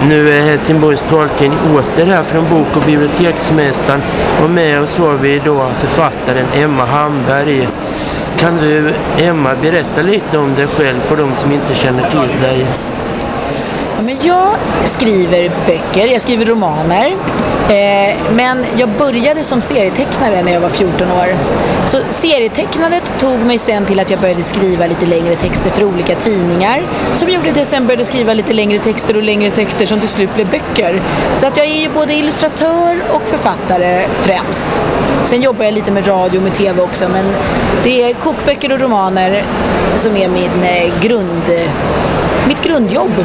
Nu är Helsingborgs taltidning åter här från Bok- och biblioteksmässan och med oss har vi idag författaren Emma Hamberg. Kan du, Emma, berätta lite om dig själv för de som inte känner till dig? Ja, men jag skriver böcker, jag skriver romaner, men jag började som serietecknare när jag var 14 år. Så serietecknandet tog mig sen till att jag började skriva lite längre texter för olika tidningar, som gjorde att jag sen började skriva lite längre texter och längre texter som till slut blev böcker. Så att jag är ju både illustratör och författare främst. Sen jobbar jag lite med radio och med tv också, men det är kokböcker och romaner som är mitt grundjobb.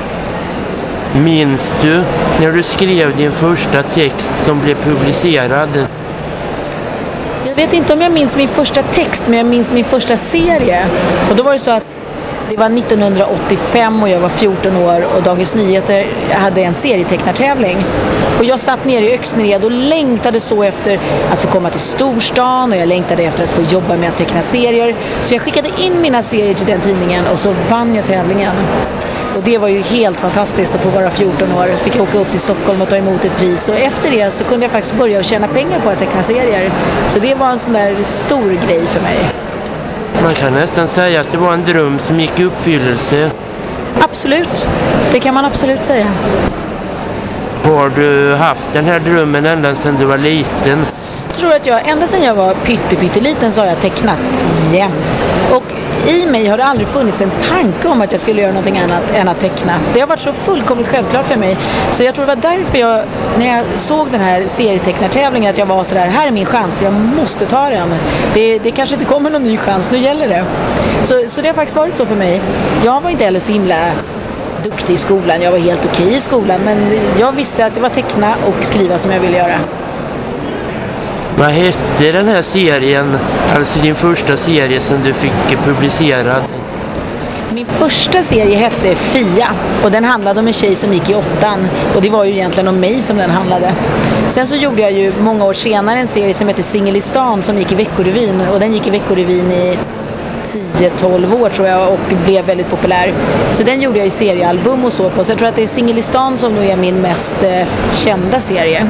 Minns du när du skrev din första text som blev publicerad? Jag vet inte om jag minns min första text, men jag minns min första serie. Och då var det så att det var 1985 och jag var 14 år och Dagens Nyheter hade en serietecknartävling. Och jag satt nere i Öxnered och längtade så efter att få komma till storstan och jag längtade efter att få jobba med att teckna serier. Så jag skickade in mina serier till den tidningen och så vann jag tävlingen. Och det var ju helt fantastiskt att få vara 14 år. Fick jag åka upp till Stockholm och ta emot ett pris. Och efter det så kunde jag faktiskt börja tjäna pengar på att teckna serier. Så det var en sån där stor grej för mig. Man kan nästan säga att det var en dröm som gick i uppfyllelse. Absolut, det kan man absolut säga. Har du haft den här drömmen ända sedan du var liten? Jag tror att ända sedan jag var pytteliten så har jag tecknat jämt. Och i mig har det aldrig funnits en tanke om att jag skulle göra någonting annat än att teckna. Det har varit så fullkomligt självklart för mig. Så jag tror det var därför när jag såg den här serietecknartävlingen, att jag var sådär, här är min chans, jag måste ta den. Det kanske inte kommer någon ny chans, nu gäller det. Så det har faktiskt varit så för mig. Jag var inte heller så himla duktig i skolan, jag var helt okej i skolan, men jag visste att det var teckna och skriva som jag ville göra. Vad hette den här serien, alltså din första serie som du fick publicerad? Min första serie hette Fia och den handlade om en tjej som gick i 8:an och det var ju egentligen om mig som den handlade. Sen så gjorde jag ju många år senare en serie som hette Singel i stan som gick i Veckorevyn och den gick i Veckorevyn i 10-12 år tror jag och blev väldigt populär. Så den gjorde jag i seriealbum och så på. Så jag tror att det är Singel i stan som nog är min mest kända serie.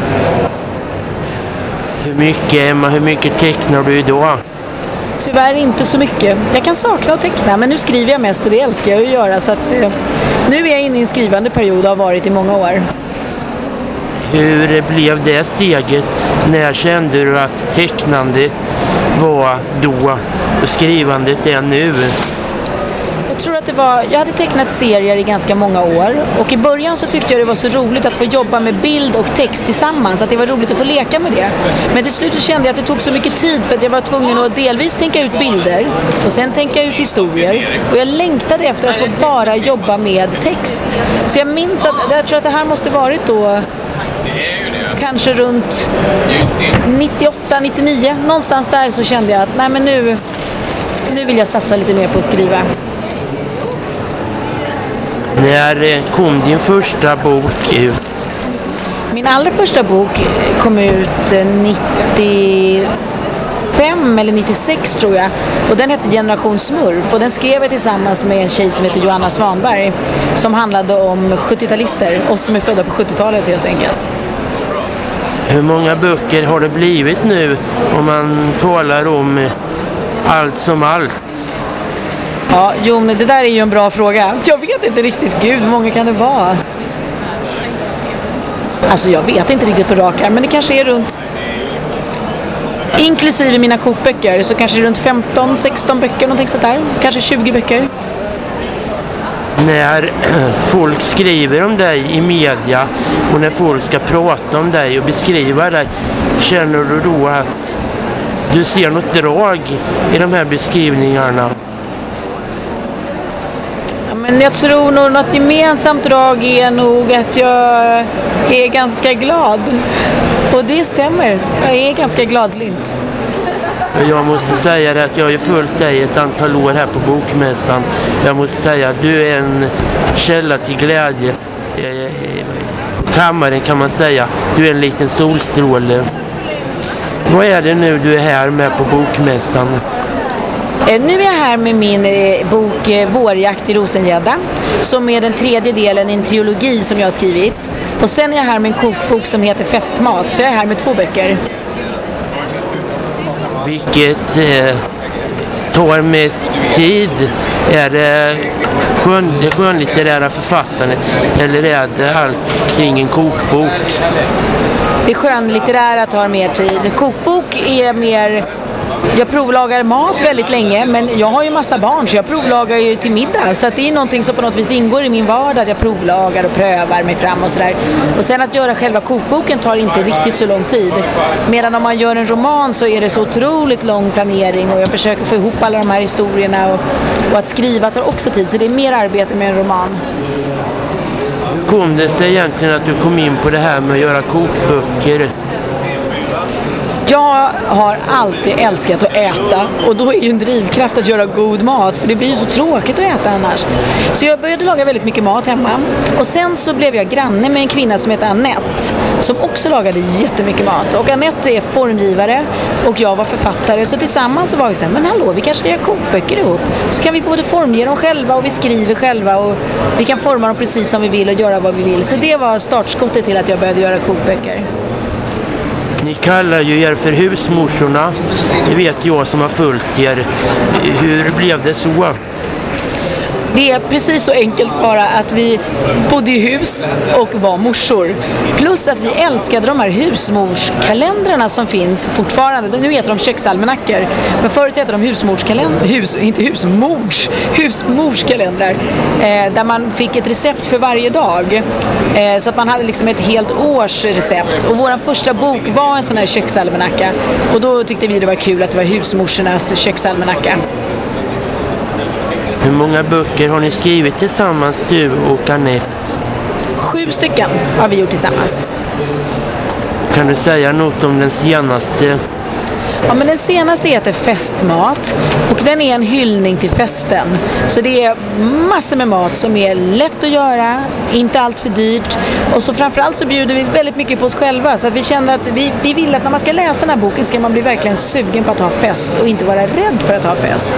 Hur mycket tecknar du idag? Tyvärr inte så mycket. Jag kan sakna att teckna, men nu skriver jag mest och det älskar jag att göra. Så att, nu är jag inne i en skrivande period och har varit i många år. Hur blev det steget? När kände du att tecknandet var då och skrivandet är nu? Jag tror att jag hade tecknat serier i ganska många år och i början så tyckte jag det var så roligt att få jobba med bild och text tillsammans, att det var roligt att få leka med det. Men till slut så kände jag att det tog så mycket tid för att jag var tvungen att delvis tänka ut bilder och sen tänka ut historier och jag längtade efter att få bara jobba med text. Så jag minns att jag tror att det här måste varit då kanske runt 98-99, någonstans där så kände jag att nej men nu vill jag satsa lite mer på att skriva. När kom din första bok ut? Min allra första bok kom ut 95 eller 96 tror jag. Och den hette Generation Smurf. Och den skrev jag tillsammans med en tjej som heter Johanna Svanberg. Som handlade om 70-talister. Oss som är födda på 70-talet helt enkelt. Hur många böcker har det blivit nu om man talar om allt som allt? Ja, Jon, det där är ju en bra fråga. Jag vet inte riktigt. Gud, hur många kan det vara? Alltså, jag vet inte riktigt på rak arm, men det kanske är runt... Inklusive mina kokböcker så kanske det är runt 15-16 böcker, någonting sånt där. Kanske 20 böcker. När folk skriver om dig i media och när folk ska prata om dig och beskriva dig, känner du då att du ser något drag i de här beskrivningarna? Men jag tror nog något gemensamt drag är nog att jag är ganska glad. Och det stämmer. Jag är ganska gladlynt. Jag måste säga det att jag har följt dig ett antal år här på Bokmässan. Jag måste säga att du är en källa till glädje. På kammaren kan man säga. Du är en liten solstråle. Vad är det nu du är här med på Bokmässan? Nu är jag här med min bok Vårjakt i Rosengädda, som är den tredje delen i en trilogi som jag har skrivit. Och sen är jag här med en kokbok som heter Festmat, så jag är här med 2 böcker. Vilket tar mest tid? Är det skönlitterära författandet eller är det allt kring en kokbok? Det skönlitterära tar mer tid. Kokbok är mer... Jag provlagar mat väldigt länge, men jag har ju massa barn så jag provlagar ju till middag. Så att det är någonting som på något vis ingår i min vardag, att jag provlagar och prövar mig fram och sådär. Och sen att göra själva kokboken tar inte riktigt så lång tid. Medan om man gör en roman så är det så otroligt lång planering och jag försöker få ihop alla de här historierna och att skriva tar också tid. Så det är mer arbete med en roman. Hur kom det sig egentligen att du kom in på det här med att göra kokböcker? Jag har alltid älskat att äta och då är ju en drivkraft att göra god mat för det blir ju så tråkigt att äta annars. Så jag började laga väldigt mycket mat hemma och sen så blev jag granne med en kvinna som heter Annette som också lagade jättemycket mat. Och Annette är formgivare och jag var författare så tillsammans så var vi så här, men hallå, vi kanske ska göra kokböcker ihop. Så kan vi både formge dem själva och vi skriver själva och vi kan forma dem precis som vi vill och göra vad vi vill. Så det var startskottet till att jag började göra kokböcker. Ni kallar ju er för husmorsorna. Det vet jag som har följt er. Hur blev det så? Det är precis så enkelt bara att vi bodde i hus och var morsor. Plus att vi älskade de här husmorskalendrarna som finns fortfarande. Nu heter de köksalmanackor. Men förut heter de husmorskalendrar. Där man fick ett recept för varje dag. Så att man hade liksom ett helt års recept. Och vår första bok var en sån här köksalmanacka. Och då tyckte vi det var kul att det var husmorsornas köksalmanacka. Hur många böcker har ni skrivit tillsammans, du och Annette? 7 stycken har vi gjort tillsammans. Kan du säga något om den senaste? Ja, men den senaste heter Festmat och den är en hyllning till festen. Så det är massor med mat som är lätt att göra, inte allt för dyrt. Och så framförallt så bjuder vi väldigt mycket på oss själva. Så att vi känner att vi vill att när man ska läsa den här boken ska man bli verkligen sugen på att ha fest och inte vara rädd för att ha fest.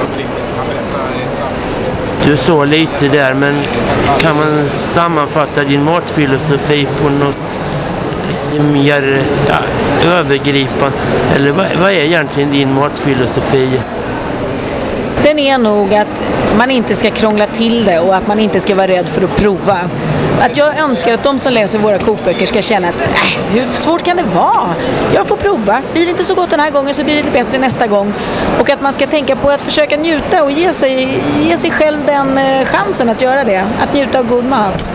Du sa lite där, men kan man sammanfatta din matfilosofi på något lite mer övergripande? Eller vad är egentligen din matfilosofi? Den är nog att man inte ska krångla till det och att man inte ska vara rädd för att prova. Att jag önskar att de som läser våra kokböcker ska känna att hur svårt kan det vara? Jag får prova. Blir det inte så gott den här gången så blir det bättre nästa gång. Och att man ska tänka på att försöka njuta och ge sig själv den chansen att göra det. Att njuta av god mat.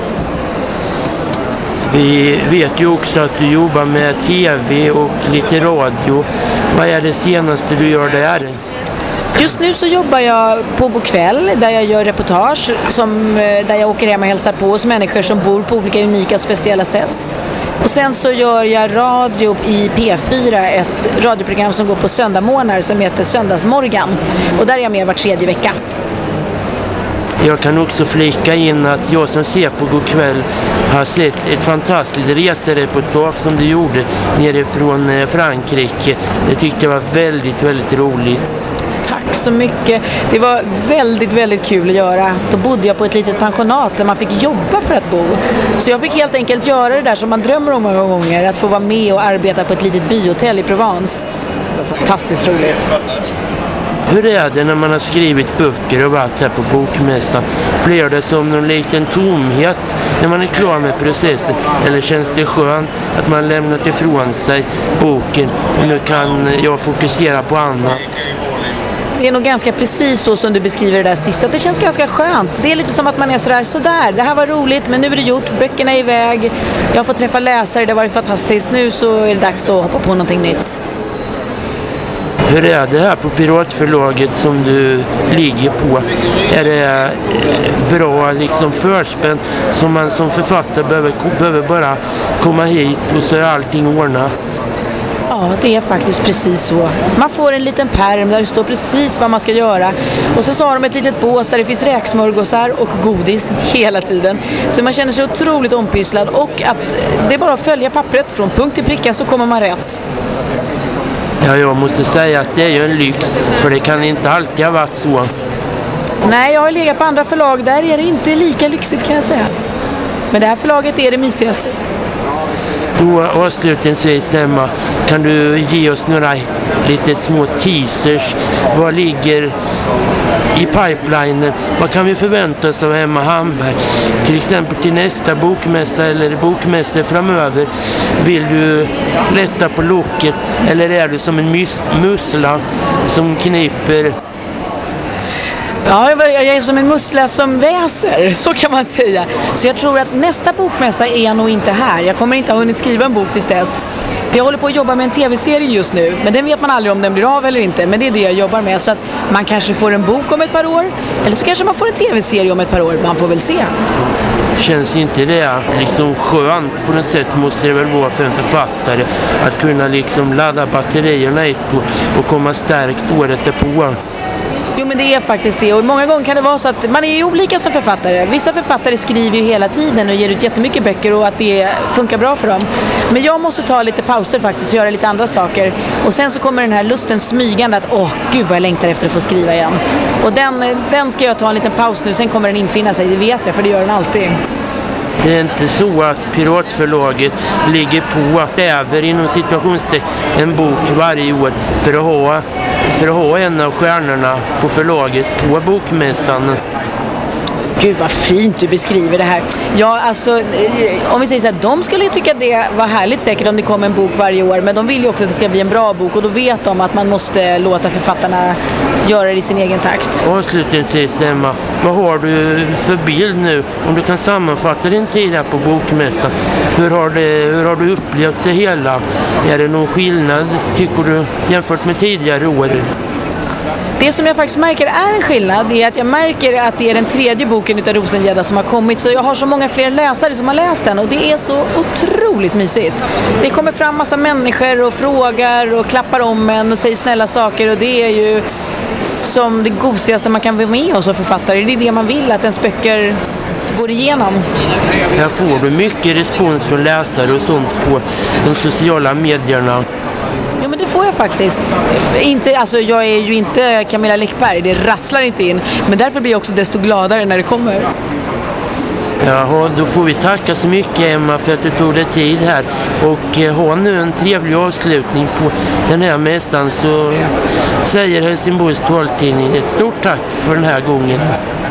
Vi vet ju också att du jobbar med tv och lite radio. Vad är det senaste du gör där? Just nu så jobbar jag på Bokväll där jag gör reportage där jag åker hem och hälsar på hos människor som bor på olika unika och speciella sätt. Och sen så gör jag radio i P4, ett radioprogram som går på söndagmorgnar som heter Söndagsmorgan. Och där är jag med var 3:e vecka. Jag kan också flika in att jag som ser på Godkväll har sett ett fantastiskt resereportage som du gjorde nerifrån Frankrike. Det tyckte jag var väldigt, väldigt roligt. Tack så mycket. Det var väldigt, väldigt kul att göra. Då bodde jag på ett litet pensionat där man fick jobba för att bo. Så jag fick helt enkelt göra det där som man drömmer om många gånger. Att få vara med och arbeta på ett litet byhotell i Provence. Det var fantastiskt roligt. Hur är det när man har skrivit böcker och varit här på bokmässan? Blir det som någon liten tomhet när man är klar med processen? Eller känns det skönt att man lämnat ifrån sig boken och nu kan jag fokusera på annat? Det är nog ganska precis så som du beskriver det där sista. Det känns ganska skönt. Det är lite som att man är sådär. Det här var roligt, men nu är det gjort. Böckerna är iväg. Jag har fått träffa läsare. Det har varit fantastiskt. Nu så är det dags att hoppa på någonting nytt. Hur är det här på Piratförlaget som du ligger på? Är det bra liksom förspänt som man som författare behöver bara komma hit och så är allting ordnat? Ja, det är faktiskt precis så. Man får en liten pärm där det står precis vad man ska göra. Och så har de ett litet bås där det finns räksmörgåsar och godis hela tiden. Så man känner sig otroligt ompysslad och att det är bara att följa pappret från punkt till pricka så kommer man rätt. Ja, jag måste säga att det är ju en lyx, för det kan inte alltid ha varit så. Nej, jag har legat på andra förlag. Där är det inte lika lyxigt, kan jag säga. Men det här förlaget är det mysigaste. Då avslutningsvis, Emma, kan du ge oss några lite små teasers? Vad ligger i pipelinen? Vad kan vi förvänta oss av Emma Hamberg? Till exempel till nästa bokmässa eller bokmässor framöver. Vill du lätta på locket, eller är du som en mussla som kniper? Ja, jag är som en mussla som väser, så kan man säga. Så jag tror att nästa bokmässa är nog inte här. Jag kommer inte ha hunnit skriva en bok tills dess. För jag håller på att jobba med en tv-serie just nu. Men den vet man aldrig om den blir av eller inte. Men det är det jag jobbar med. Så att man kanske får en bok om ett par år. Eller så kanske man får en tv-serie om ett par år. Man får väl se. Känns inte det liksom skönt på något sätt, måste det väl vara för en författare att kunna liksom ladda batterierna ett år och komma stärkt året därpå? Jo, men det är faktiskt det. Och många gånger kan det vara så att man är ju olika som författare. Vissa författare skriver ju hela tiden och ger ut jättemycket böcker och att det funkar bra för dem. Men jag måste ta lite pauser faktiskt och göra lite andra saker. Och sen så kommer den här lusten smygande att gud vad jag längtar efter att få skriva igen. Och den ska jag ta en liten paus nu, sen kommer den infinna sig, det vet jag, för det gör den alltid. Det är inte så att Piratförlaget ligger på äver inom situationstecken en bok varje år för att ha en av stjärnorna på förlaget på bokmässan. Gud vad fint du beskriver det här. Ja, alltså, om vi säger så här, de skulle ju tycka att det var härligt säkert om det kom en bok varje år, men de vill ju också att det ska bli en bra bok och då vet de att man måste låta författarna göra det i sin egen takt. Avslutningsvis, Emma, vad har du för bild nu? Om du kan sammanfatta din tid här på bokmässan, hur har du upplevt det hela? Är det någon skillnad, tycker du, jämfört med tidigare år? Det som jag faktiskt märker är en skillnad är att jag märker att det är den tredje boken utav Rosengädda som har kommit, så jag har så många fler läsare som har läst den och det är så otroligt mysigt. Det kommer fram massa människor och frågar och klappar om en och säger snälla saker och det är ju som det gosigaste man kan vara med oss som författare. Det är det man vill, att ens böcker går igenom. Här får du mycket respons från läsare och sånt på de sociala medierna. Ja, men det får jag faktiskt. Jag är ju inte Camilla Läckberg, det rasslar inte in. Men därför blir jag också desto gladare när det kommer. Jaha, då får vi tacka så mycket, Emma, för att du tog dig tid här. Och ha nu en trevlig avslutning på den här mässan, så säger Helsingborgs taltidning ett stort tack för den här gången.